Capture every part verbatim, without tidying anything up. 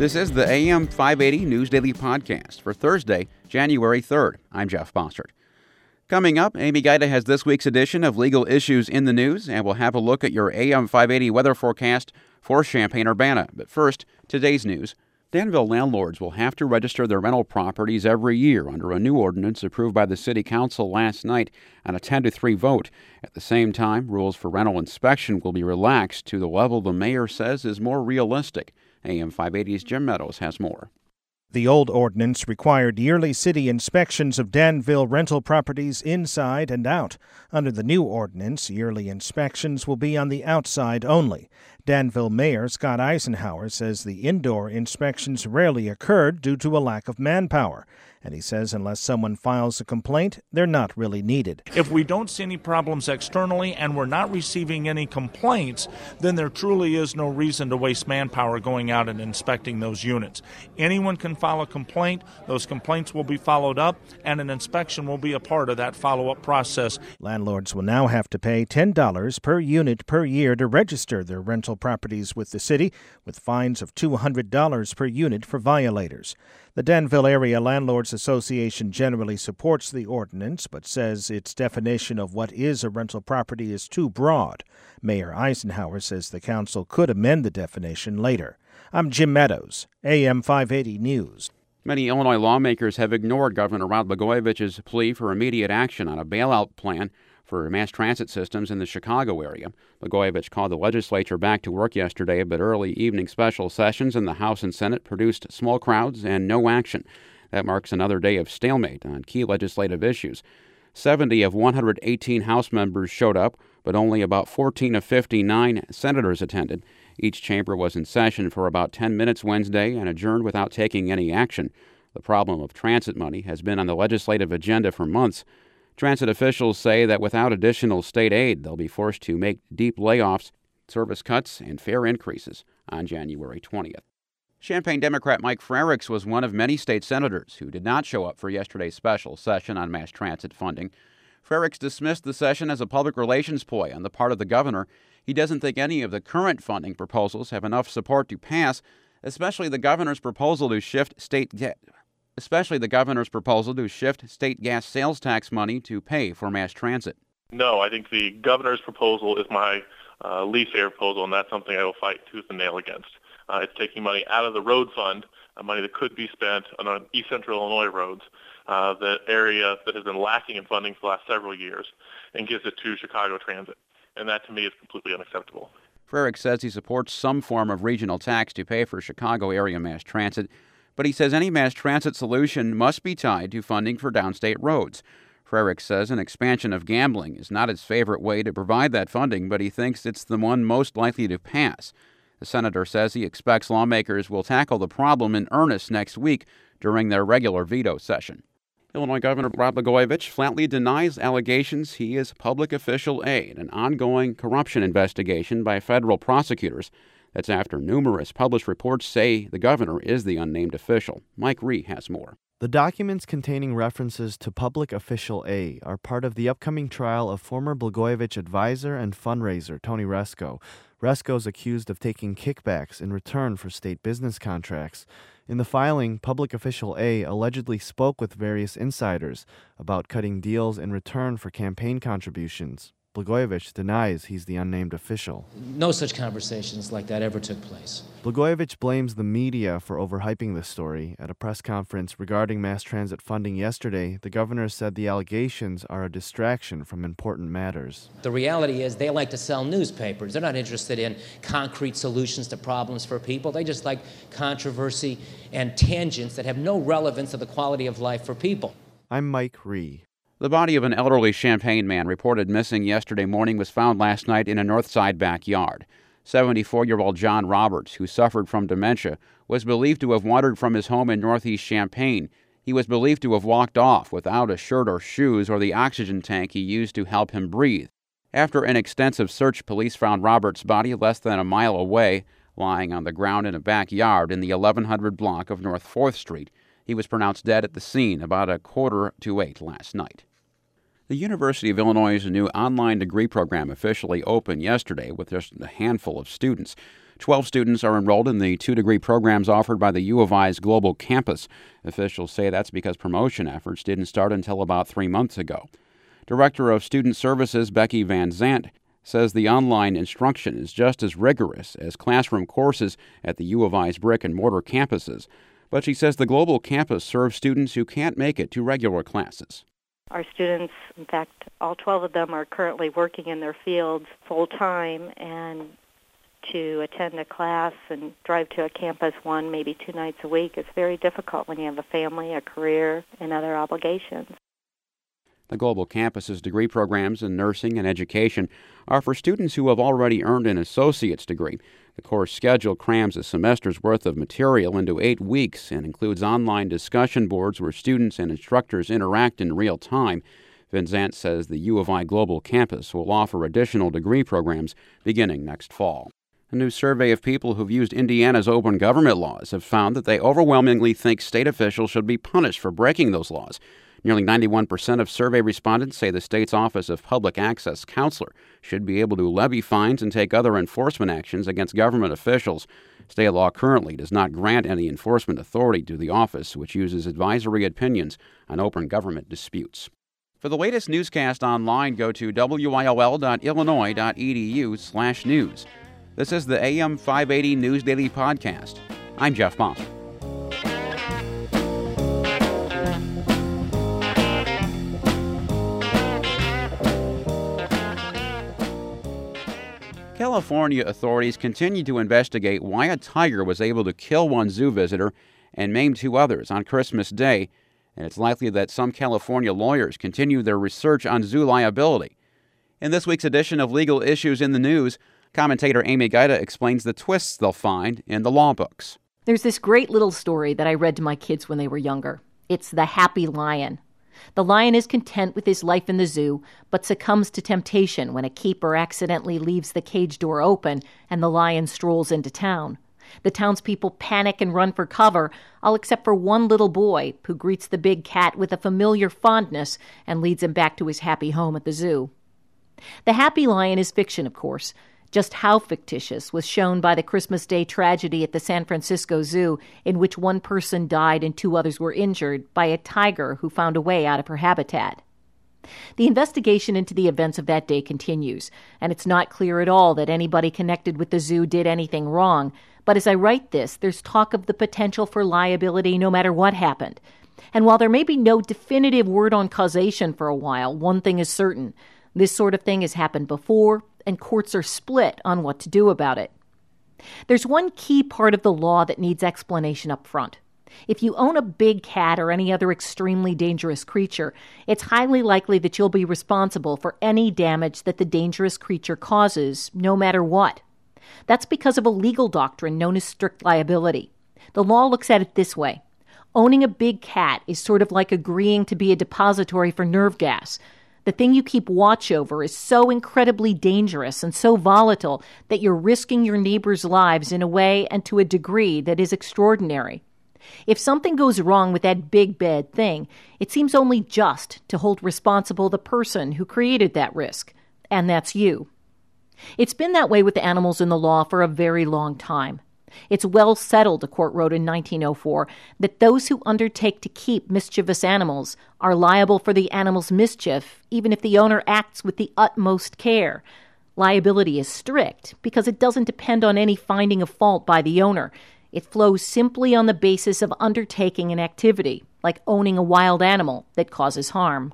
This is the A M five eighty News Daily Podcast for Thursday, January third. I'm Jeff Bossert. Coming up, Amy Gaida has this week's edition of Legal Issues in the News, and we'll have a look at your A M five eighty weather forecast for Champaign-Urbana. But first, today's news. Danville landlords will have to register their rental properties every year under a new ordinance approved by the City Council last night on a ten to three vote. At the same time, rules for rental inspection will be relaxed to the level the mayor says is more realistic. A M five eighty's Jim Meadows has more. The old ordinance required yearly city inspections of Danville rental properties inside and out. Under the new ordinance, yearly inspections will be on the outside only. Danville Mayor Scott Eisenhower says the indoor inspections rarely occurred due to a lack of manpower. And he says unless someone files a complaint, they're not really needed. If we don't see any problems externally and we're not receiving any complaints, then there truly is no reason to waste manpower going out and inspecting those units. Anyone can file a complaint, those complaints will be followed up, and an inspection will be a part of that follow-up process. Landlords will now have to pay ten dollars per unit per year to register their rental properties with the city, with fines of two hundred dollars per unit for violators. The Danville Area Landlords Association generally supports the ordinance, but says its definition of what is a rental property is too broad. Mayor Eisenhower says the council could amend the definition later. I'm Jim Meadows, A M five eighty News. Many Illinois lawmakers have ignored Governor Rod Blagojevich's plea for immediate action on a bailout plan for mass transit systems in the Chicago area. Blagojevich called the legislature back to work yesterday, but early evening special sessions in the House and Senate produced small crowds and no action. That marks another day of stalemate on key legislative issues. seventy of one hundred eighteen House members showed up, but only about fourteen of fifty-nine senators attended. Each chamber was in session for about ten minutes Wednesday and adjourned without taking any action. The problem of transit money has been on the legislative agenda for months. Transit officials say that without additional state aid, they'll be forced to make deep layoffs, service cuts, and fare increases on January twentieth. Champaign Democrat Mike Frerichs was one of many state senators who did not show up for yesterday's special session on mass transit funding. Frerichs dismissed the session as a public relations ploy on the part of the governor. He doesn't think any of the current funding proposals have enough support to pass, especially the governor's proposal to shift state debt. especially the governor's proposal to shift state gas sales tax money to pay for mass transit. No, I think the governor's proposal is my uh, least favorite proposal, and that's something I will fight tooth and nail against. Uh, it's taking money out of the road fund, uh, money that could be spent on, on East Central Illinois roads, uh, the area that has been lacking in funding for the last several years, and gives it to Chicago Transit. And that, to me, is completely unacceptable. Frerichs says he supports some form of regional tax to pay for Chicago area mass transit, but he says any mass transit solution must be tied to funding for downstate roads. Frerichs says an expansion of gambling is not his favorite way to provide that funding, but he thinks it's the one most likely to pass. The senator says he expects lawmakers will tackle the problem in earnest next week during their regular veto session. Illinois Governor Rod Blagojevich flatly denies allegations he is public official A in an ongoing corruption investigation by federal prosecutors. That's after numerous published reports say the governor is the unnamed official. Mike Ree has more. The documents containing references to public official A are part of the upcoming trial of former Blagojevich advisor and fundraiser Tony Resko. Resko is accused of taking kickbacks in return for state business contracts. In the filing, public official A allegedly spoke with various insiders about cutting deals in return for campaign contributions. Blagojevich denies he's the unnamed official. No such conversations like that ever took place. Blagojevich blames the media for overhyping the story. At a press conference regarding mass transit funding yesterday, the governor said the allegations are a distraction from important matters. The reality is they like to sell newspapers. They're not interested in concrete solutions to problems for people. They just like controversy and tangents that have no relevance to the quality of life for people. I'm Mike Ree. The body of an elderly Champaign man reported missing yesterday morning was found last night in a Northside backyard. seventy-four-year-old John Roberts, who suffered from dementia, was believed to have wandered from his home in northeast Champaign. He was believed to have walked off without a shirt or shoes or the oxygen tank he used to help him breathe. After an extensive search, police found Roberts' body less than a mile away, lying on the ground in a backyard in the eleven hundred block of North fourth Street. He was pronounced dead at the scene about a quarter to eight last night. The University of Illinois' new online degree program officially opened yesterday with just a handful of students. twelve students are enrolled in the two-degree programs offered by the U of I's Global Campus. Officials say that's because promotion efforts didn't start until about three months ago. Director of Student Services Becky Van Zant says the online instruction is just as rigorous as classroom courses at the U of I's brick-and-mortar campuses. But she says the Global Campus serves students who can't make it to regular classes. Our students, in fact, all twelve of them are currently working in their fields full-time, and to attend a class and drive to a campus one, maybe two nights a week is very difficult when you have a family, a career, and other obligations. The Global Campus's degree programs in nursing and education are for students who have already earned an associate's degree. The course schedule crams a semester's worth of material into eight weeks and includes online discussion boards where students and instructors interact in real time. Van Zant says the U of I Global Campus will offer additional degree programs beginning next fall. A new survey of people who've used Indiana's open government laws have found that they overwhelmingly think state officials should be punished for breaking those laws. Nearly ninety-one percent of survey respondents say the state's Office of Public Access Counselor should be able to levy fines and take other enforcement actions against government officials. State law currently does not grant any enforcement authority to the office, which uses advisory opinions on open government disputes. For the latest newscast online, go to W I L L dot illinois dot e d u slash news. This is the A M five eighty News Daily Podcast. I'm Jeff Boston. California authorities continue to investigate why a tiger was able to kill one zoo visitor and maim two others on Christmas Day, and it's likely that some California lawyers continue their research on zoo liability. In this week's edition of Legal Issues in the News, commentator Amy Gaida explains the twists they'll find in the law books. There's this great little story that I read to my kids when they were younger. It's The Happy Lion. The lion is content with his life in the zoo, but succumbs to temptation when a keeper accidentally leaves the cage door open and the lion strolls into town. The townspeople panic and run for cover, all except for one little boy who greets the big cat with a familiar fondness and leads him back to his happy home at the zoo. The Happy Lion is fiction, of course. Just how fictitious was shown by the Christmas Day tragedy at the San Francisco Zoo, in which one person died and two others were injured by a tiger who found a way out of her habitat. The investigation into the events of that day continues, and it's not clear at all that anybody connected with the zoo did anything wrong. But as I write this, there's talk of the potential for liability no matter what happened. And while there may be no definitive word on causation for a while, one thing is certain. This sort of thing has happened before, and courts are split on what to do about it. There's one key part of the law that needs explanation up front. If you own a big cat or any other extremely dangerous creature, it's highly likely that you'll be responsible for any damage that the dangerous creature causes, no matter what. That's because of a legal doctrine known as strict liability. The law looks at it this way. Owning a big cat is sort of like agreeing to be a depository for nerve gas. The thing you keep watch over is so incredibly dangerous and so volatile that you're risking your neighbors' lives in a way and to a degree that is extraordinary. If something goes wrong with that big bad thing, it seems only just to hold responsible the person who created that risk, and that's you. It's been that way with the animals in the law for a very long time. It's well settled, a court wrote in nineteen oh four, that those who undertake to keep mischievous animals are liable for the animal's mischief, even if the owner acts with the utmost care. Liability is strict because it doesn't depend on any finding of fault by the owner. It flows simply on the basis of undertaking an activity, like owning a wild animal that causes harm.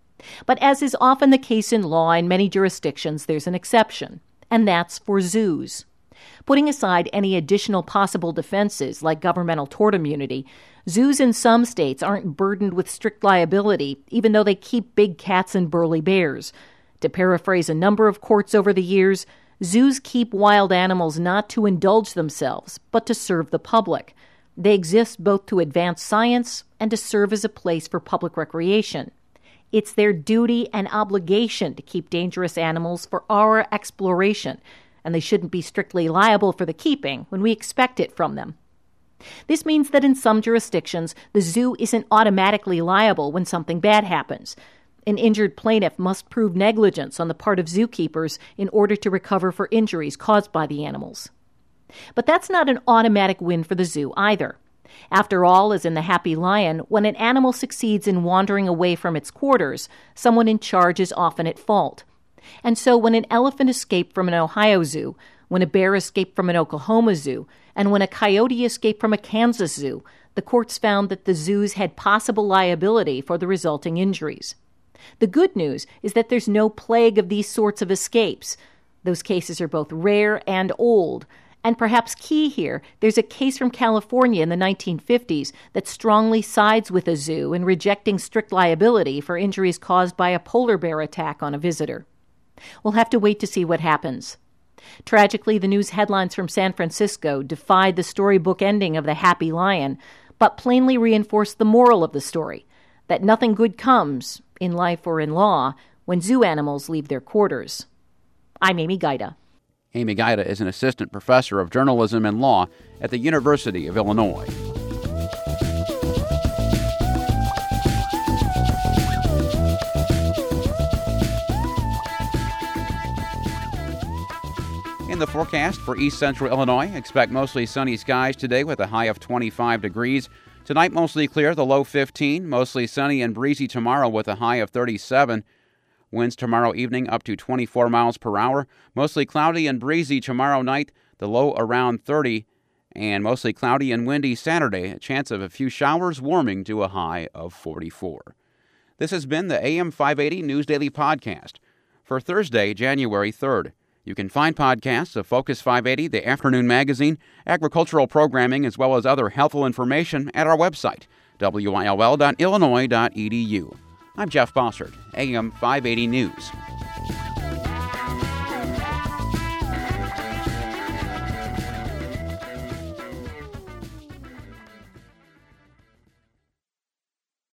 But as is often the case in law in many jurisdictions, there's an exception, and that's for zoos. Putting aside any additional possible defenses like governmental tort immunity, zoos in some states aren't burdened with strict liability, even though they keep big cats and burly bears. To paraphrase a number of courts over the years, zoos keep wild animals not to indulge themselves, but to serve the public. They exist both to advance science and to serve as a place for public recreation. It's their duty and obligation to keep dangerous animals for our exploration, and they shouldn't be strictly liable for the keeping when we expect it from them. This means that in some jurisdictions, the zoo isn't automatically liable when something bad happens. An injured plaintiff must prove negligence on the part of zookeepers in order to recover for injuries caused by the animals. But that's not an automatic win for the zoo either. After all, as in The Happy Lion, when an animal succeeds in wandering away from its quarters, someone in charge is often at fault. And so when an elephant escaped from an Ohio zoo, when a bear escaped from an Oklahoma zoo, and when a coyote escaped from a Kansas zoo, the courts found that the zoos had possible liability for the resulting injuries. The good news is that there's no plague of these sorts of escapes. Those cases are both rare and old. And perhaps key here, there's a case from California in the nineteen fifties that strongly sides with a zoo in rejecting strict liability for injuries caused by a polar bear attack on a visitor. We'll have to wait to see what happens. Tragically, the news headlines from San Francisco defied the storybook ending of The Happy Lion, but plainly reinforced the moral of the story, that nothing good comes, in life or in law, when zoo animals leave their quarters. I'm Amy Gaida. Amy Gaida is an assistant professor of journalism and law at the University of Illinois. In the forecast for east central Illinois, expect mostly sunny skies today with a high of twenty-five degrees. Tonight, mostly clear, the low fifteen. Mostly sunny and breezy tomorrow with a high of thirty-seven. Winds tomorrow evening up to twenty-four miles per hour. Mostly cloudy and breezy tomorrow night, the low around thirty. And mostly cloudy and windy Saturday, a chance of a few showers, warming to a high of forty-four. This has been the A M five eighty News Daily Podcast for Thursday, January third. You can find podcasts of Focus five eighty, the afternoon magazine, agricultural programming, as well as other helpful information at our website, W I L L dot illinois dot e d u. I'm Jeff Bossert, A M five eighty News.